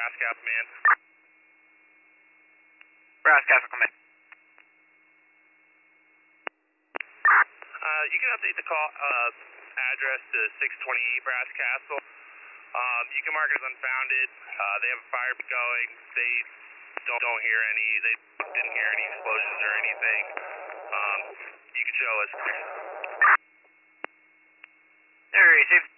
Brass Castle, man. Brass Castle, come in. You can update the call address to 628 Brass Castle. You can mark it as unfounded. They have a fire going. They don't hear any. They didn't hear any explosions or anything. You can show us. There is.